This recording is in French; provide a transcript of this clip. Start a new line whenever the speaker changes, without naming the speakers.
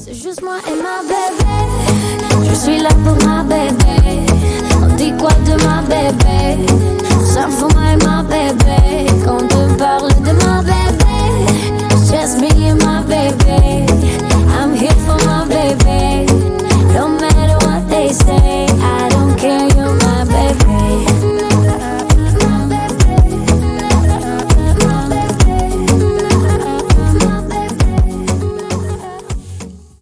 C'est juste moi et ma bébé. Je suis là pour ma bébé. On dit quoi de ma bébé?